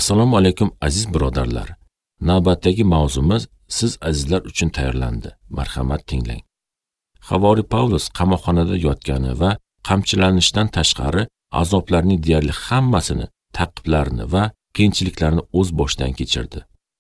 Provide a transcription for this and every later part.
Assalomu alaykum aziz birodarlar. Navbatdagi mavzumiz siz azizlar uchun tayyorlandi. Marhamat tinglang. Havori Pavlus qamoqxonada yotgani va qamchilanishdan tashqari azoblarning deyarli hammasini, ta'qiblarni va qiyinchiliklarni o'z boshidan kechirdi.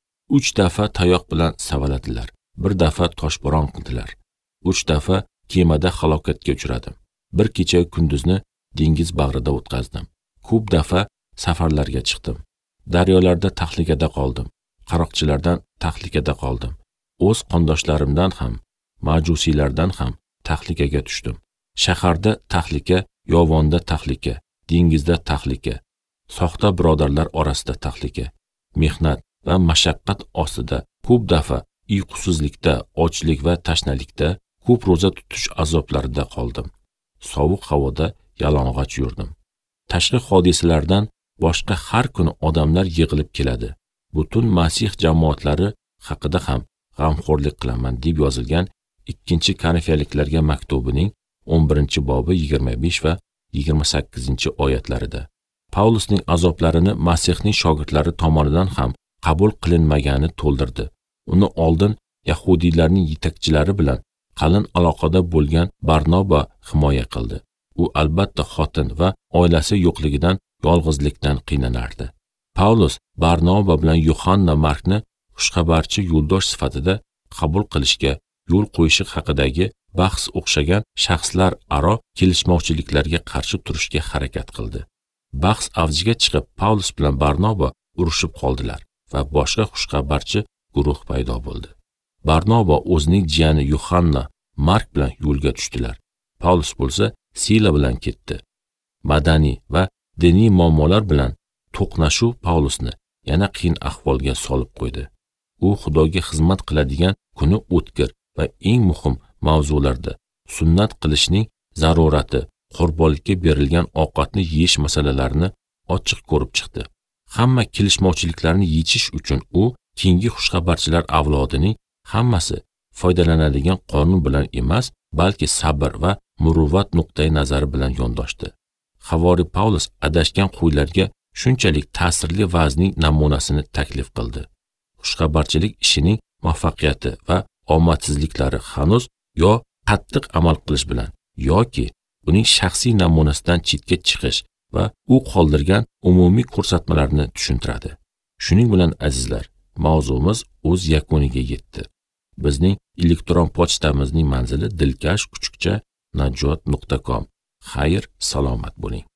3 dafa tayoq bilan savaladilar. 1 dafa toshbo'ron qildilar. 3 dafa kemada halokatga uchradim. Bir kecha kunduzni dengiz bag'rida o'tkazdim. Ko'p dafa safarlarga chiqdim. Daryolarda tahlikada qoldim. Qaroqchilardan tahlikada qoldim. O'z qondoshlarimdan ham, majusiylardan ham tahlikaga tushdim. Shaharda tahlika, yovonda tahlika, dengizda tahlika, soxta birodarlar orasida tahlika, mehnat va mashaqqat ostida ko'p dafa uyqusizlikda, ochlik va tashnalikda, ko'p ro'za tutish azoblarida qoldim. Sovuq havoda yalang'och yurdim. Tashqi hodisalardan boshqa har kuni odamlar yig'ilib keladi. Butun Masih jamoatlari haqida ham g'amxo'rlik qilaman deb yozilgan 2-Korinfiyaliklarga maktubining 11-bobi 25 va 28-oyatlarida. Pavlusning azoblarini Masihning shogirdlari tomonidan ham qabul qilinmagani to'ldirdi. Uni oldin yahudiylarning yetakchilari bilan qalin aloqada bo'lgan Barnaba himoya qildi. U albatta xotin va oilasi yo'qligidan, yolg'izlikdan qiynanardi. Pavlus Barnaba bilan Yuhanna Markni xushxabarchi yo'ldosh sifatida qabul qilishga yo'l qo'yishi haqidagi bahs o'xshagan shaxslar aro kelishmovchiliklarga qarshi turishga harakat qildi. Bahs avjiga chiqib, Pavlus bilan Barnaba urushib qoldilar va boshqa xushxabarchi guruh paydo bo'ldi. Barnaba o'zining jiyani Yuhanna Mark bilan yo'lga tushdilar. Pavlus bo'lsa Sila bilan ketdi. Madaniy va diniy muammolar bilan to'qnashuv Pavlusni yana qiyin ahvolga solib qo'ydi. U Xudoga xizmat qiladigan kuni o'tkir va eng muhim mavzularda sunnat qilishning zarurati, qurbonlikka berilgan ovqatni yeyish masalalarini ochiq ko'rib chiqdi. Hamma kelishmovchiliklarni yechish uchun u keyingi xushxabarchilar avlodining hammasi foydalanadigan qonun bilan emas, balki sabr va muruvvat nuqtai nazari bilan yondoshdi. Havori Pavlus adashgan qo'ylarga shunchalik ta'sirli va'zning namunasini taklif qildi. Xushxabarchilik ishining muvaffaqiyati va omadsizliklari hanuz yo qattiq amal qilish bilan yoki uning shaxsiy namunasidan chetga chiqish va u qoldirgan umumiy ko'rsatmalarni tushuntiradi. Shuning bilan azizlar, mavzumiz o'z yakuniga yetdi. Bizning elektron pochtamizning manzili dilkash_najot.com. Xayr, salomat bo'ling.